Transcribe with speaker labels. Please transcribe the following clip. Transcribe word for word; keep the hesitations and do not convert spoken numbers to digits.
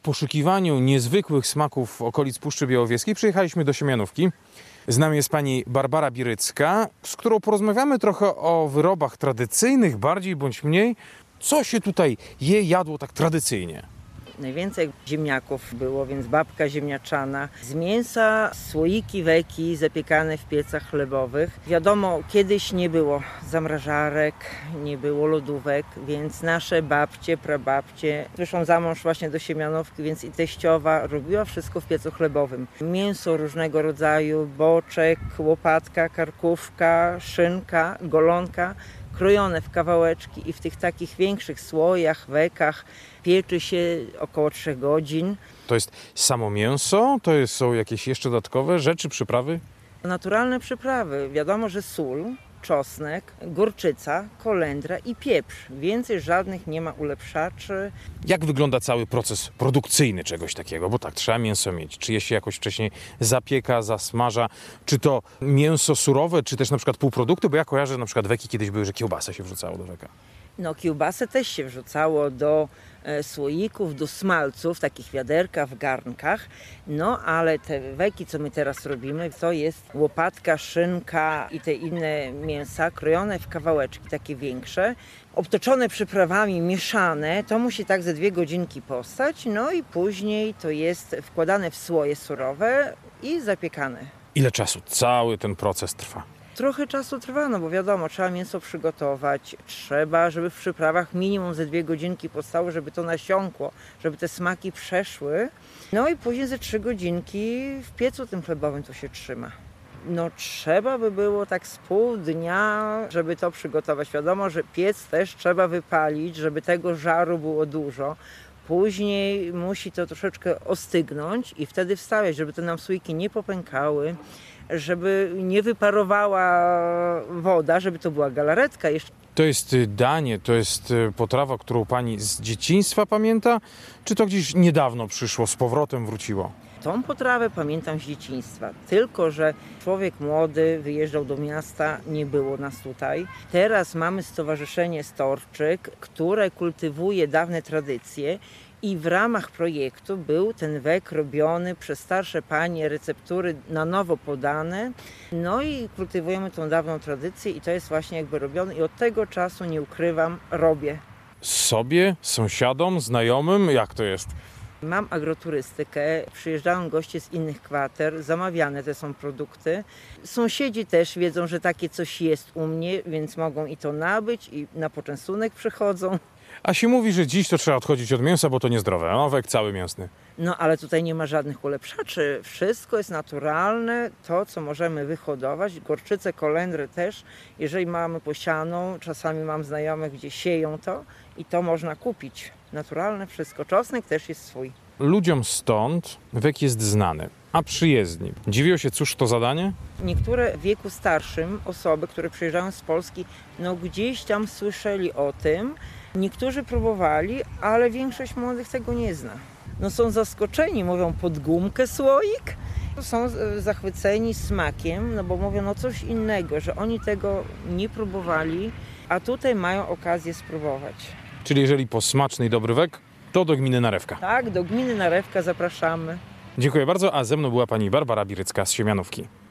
Speaker 1: poszukiwaniu niezwykłych smaków okolic Puszczy Białowieskiej przyjechaliśmy do Siemianówki. Z nami jest pani Barbara Birycka, z którą porozmawiamy trochę o wyrobach tradycyjnych, bardziej bądź mniej. Co się tutaj je, jadło tak tradycyjnie?
Speaker 2: Najwięcej ziemniaków było, więc babka ziemniaczana. Z mięsa słoiki, weki zapiekane w piecach chlebowych. Wiadomo, kiedyś nie było zamrażarek, nie było lodówek, więc nasze babcie, prababcie wyszłam za mąż właśnie do Siemianówki, więc i teściowa robiła wszystko w piecu chlebowym. Mięso różnego rodzaju, boczek, łopatka, karkówka, szynka, golonka, krojone w kawałeczki i w tych takich większych słojach, wekach pieczy się około trzech godzin.
Speaker 1: To jest samo mięso? To jest, są jakieś jeszcze dodatkowe rzeczy, przyprawy?
Speaker 2: Naturalne przyprawy. Wiadomo, że sól, czosnek, gorczyca, kolendra i pieprz. Więcej żadnych nie ma ulepszaczy.
Speaker 1: Jak wygląda cały proces produkcyjny czegoś takiego? Bo tak, trzeba mięso mieć. Czy je się jakoś wcześniej zapieka, zasmaża? Czy to mięso surowe, czy też na przykład półprodukty? Bo ja kojarzę, że na przykład weki kiedyś były, że kiełbasę się wrzucało do weka.
Speaker 2: No, kiełbasę też się wrzucało do e, słoików, do smalców, takich wiaderkach, w garnkach. No, ale te weki, co my teraz robimy, to jest łopatka, szynka i te inne mięsa krojone w kawałeczki, takie większe, obtoczone przyprawami, mieszane. To musi tak ze dwie godzinki postać. No i później to jest wkładane w słoje surowe i zapiekane.
Speaker 1: Ile czasu cały ten proces trwa?
Speaker 2: Trochę czasu trwa, no bo wiadomo, trzeba mięso przygotować, trzeba, żeby w przyprawach minimum ze dwie godzinki postało, żeby to nasiąkło, żeby te smaki przeszły. No i później ze trzy godzinki w piecu tym chlebowym to się trzyma. No trzeba by było tak z pół dnia, żeby to przygotować. Wiadomo, że piec też trzeba wypalić, żeby tego żaru było dużo. Później musi to troszeczkę ostygnąć i wtedy wstawiać, żeby te nam słoiki nie popękały, żeby nie wyparowała woda, żeby to była galaretka. Jeszcze.
Speaker 1: To jest danie, to jest potrawa, którą pani z dzieciństwa pamięta? Czy to gdzieś niedawno przyszło, z powrotem wróciło?
Speaker 2: Tą potrawę pamiętam z dzieciństwa, tylko że człowiek młody wyjeżdżał do miasta, nie było nas tutaj. Teraz mamy Stowarzyszenie Storczyk, które kultywuje dawne tradycje i w ramach projektu był ten wek robiony przez starsze panie, receptury na nowo podane. No i kultywujemy tą dawną tradycję i to jest właśnie jakby robione i od tego czasu, nie ukrywam, robię.
Speaker 1: Sobie, sąsiadom, znajomym? Jak to jest?
Speaker 2: Mam agroturystykę, przyjeżdżają goście z innych kwater, zamawiane te są produkty. Sąsiedzi też wiedzą, że takie coś jest u mnie, więc mogą i to nabyć i na poczęstunek przychodzą.
Speaker 1: A się mówi, że dziś to trzeba odchodzić od mięsa, bo to niezdrowe. No, wek cały mięsny.
Speaker 2: No ale tutaj nie ma żadnych ulepszaczy. Wszystko jest naturalne, to co możemy wyhodować. Gorczycę, kolendry też. Jeżeli mamy posianą, czasami mam znajomych, gdzie sieją to i to można kupić. Naturalne wszystko. Czosnek też jest swój.
Speaker 1: Ludziom stąd wek jest znany, a przyjezdni dziwią się, cóż to za danie?
Speaker 2: Niektóre w wieku starszym osoby, które przyjeżdżają z Polski, no gdzieś tam słyszeli o tym. Niektórzy próbowali, ale większość młodych tego nie zna. No są zaskoczeni, mówią pod gumkę słoik. Są zachwyceni smakiem, no bo mówią no coś innego, że oni tego nie próbowali, a tutaj mają okazję spróbować.
Speaker 1: Czyli jeżeli po smaczny i dobry wek, to do gminy Narewka.
Speaker 2: Tak, do gminy Narewka zapraszamy.
Speaker 1: Dziękuję bardzo, a ze mną była pani Barbara Birycka z Siemianówki.